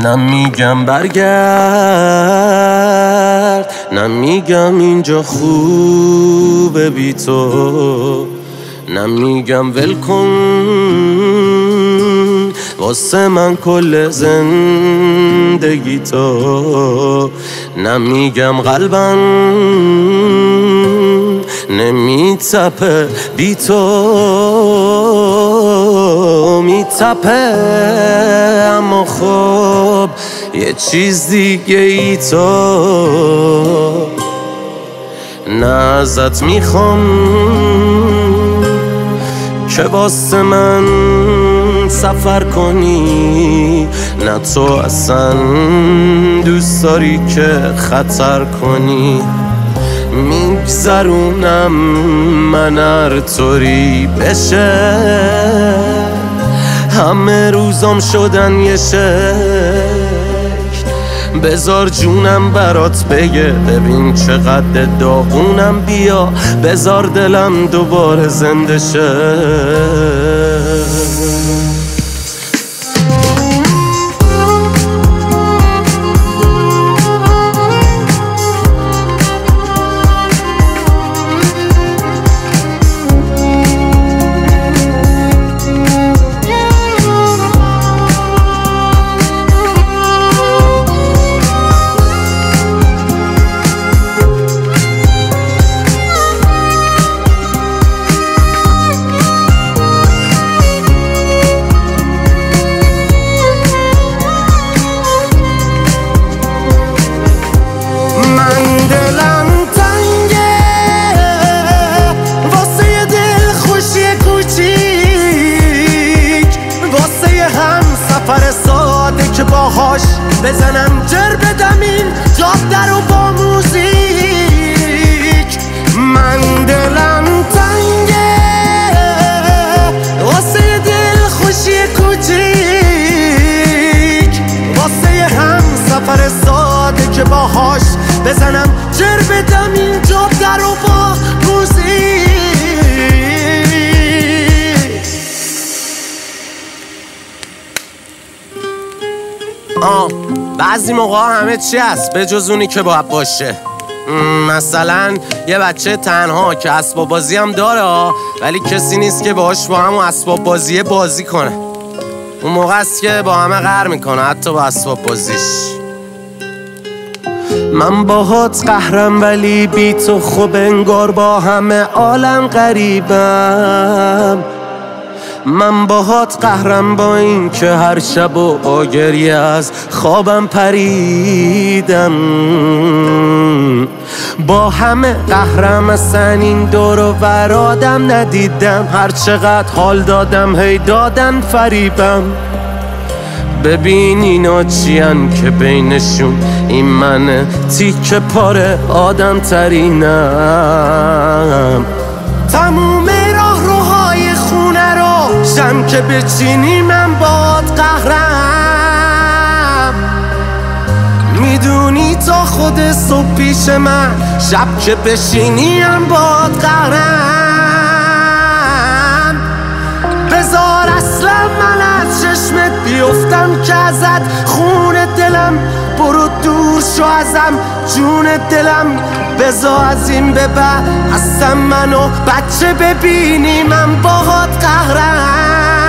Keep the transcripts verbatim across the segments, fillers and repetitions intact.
نمیگم برگرد، نمیگم اینجا خوبه بی تو، نمیگم ول کن واسه من کل زندگی تو، نمیگم قلبم نمیتپه بی تو، میتپه اما خب یه چیز دیگه ای تو، نه ازت میخوام که واسه من سفر کنی، نه تو اصلا دوست داری که خطر کنی، میگذرونم من هر طوری بشه، همه روزام شدن یه شکل، بذار جونم برات بگه ببین چقدر داغونم، بیا بذار دلم دوباره زنده شه. سفر ساده که باهاش بزنم جر بدم این جاده رو با موزیک، من دلم تنگه واسه دل خوشی کوچیک، واسه هم سفر ساده که باهاش بزنم جر بدم این جاده رو با موزیک. آه بعضی موقع همه چی هست به جز اونی که باید باشه، مثلا یه بچه تنها که اسباب بازی هم داره ولی کسی نیست که باهاش با همون اسباب بازیه بازی کنه، اون موقع است که با همه قهر میکنه حتی با اسباب بازیش. من باهات قهرم ولی بی تو خوب انگار با همه عالم غریبم، من باهات قهرم با این که هر شب و با گریه از خوابم پریدم، با همه قهرم اصلا این دور و ور آدم ندیدم، هر چقدر حال دادم هی دادن فریبم، ببین اینا چیان که بینشون این من تیکه پاره آدم ترینم، تموم راه روهای خونه رو شم که بچینی من باد قهرم، میدونی تا خود صبح پیش من شب که بشینی هم باد قهرم، بذار اصلا من از چشمت بیفتم که ازت خون دلم برو دور شو ازم جون دلم، بذار از این به بعد اصلا منو بچه ببینی من باهات قهرم.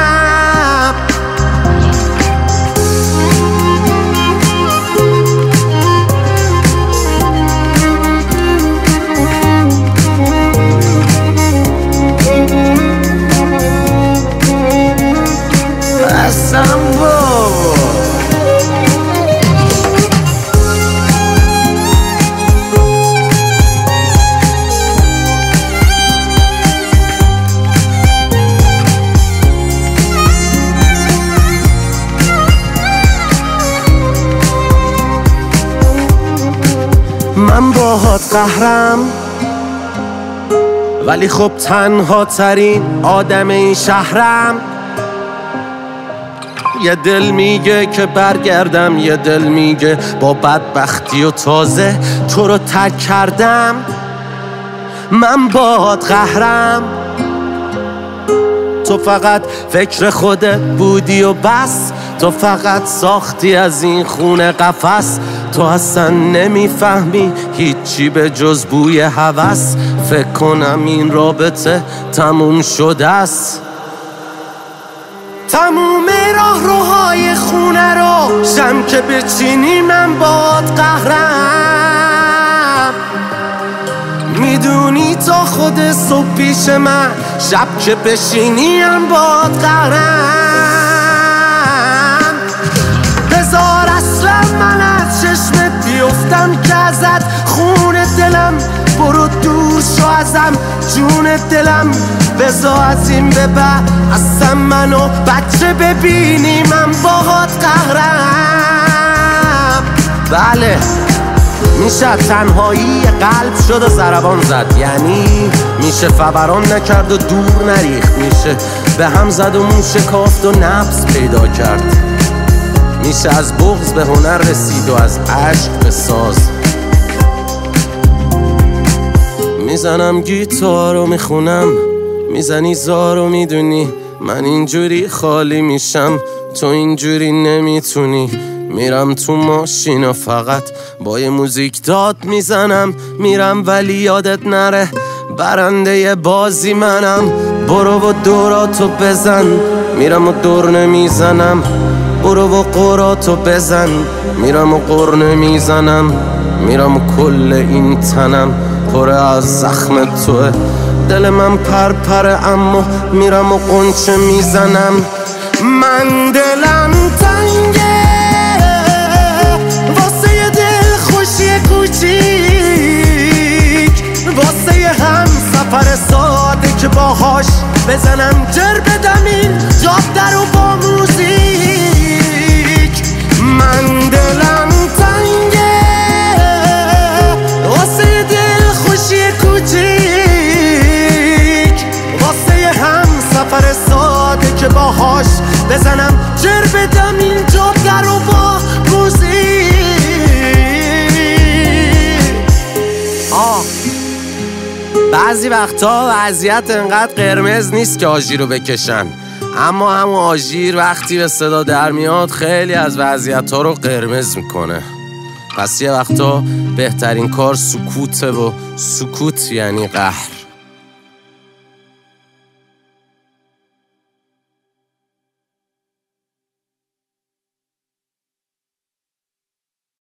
اصلا بابا من باهات قهرم ولی خب تنها ترین آدم این شهرم، یه دل میگه که برگردم، یه دل میگه با بدبختی و تازه تو رو ترک کردم، من باهات قهرم تو فقط فکر خودت بودی و بس، تو فقط ساختی از این خونه قفس. تو اصلا نمیفهمی هیچی به جز بوی هوس. فکر کنم این رابطه تموم شده است. تموم راه روهای خونه رو شم که بچینی من باد قهرم. میدونی تا خود صبح پیش من، شب که بشینیم باد قهرم. بذار اصلا من از چشمت بیفتم که ازت خون دلم. برو دور شو ازم جون دلم. بذار از این به بعد اصلا منو بچه ببینی من باهات قهرم. بله میشه تنهایی قلب شد و ضربان زد، یعنی میشه فوران نکرد و دور نریخت، میشه به هم زد و مو شکافت و نبض پیدا کرد، میشه از بغض به هنر رسید و از عشق به ساز. میزنم گیتار و میخونم، میزنی زار و میدونی من اینجوری خالی میشم، تو اینجوری نمیتونی. میرم تو ماشین و فقط با یه موزیک داد میزنم، میرم ولی یادت نره برنده بازی منم. برو و دوراتو بزن، میرم و دور نمیزنم. برو و قراتو بزن، میرم و قر نمیزنم. میرم و کل این تنم پر از زخم توه. دل من پرپره اما میرم و قنچه میزنم. من دلم تنگه واسه یه دل خوشی کوچیک، واسه یه هم سفر ساده که باهاش بزنم جر بدم این جاده رو با موزیک. من دلم تنگه واسه یه دل خوشی کوچیک، واسه یه هم سفر ساده که باهاش بزنم جر بدم این جاده رو با موزیک. آه بعضی وقتا وضعیت انقدر قرمز نیست که آژیر رو بکشن، اما همون آژیر وقتی به صدا در میاد خیلی از وضعیت ها رو قرمز میکنه. پس یه وقتا بهترین کار سکوته و سکوت یعنی قهر.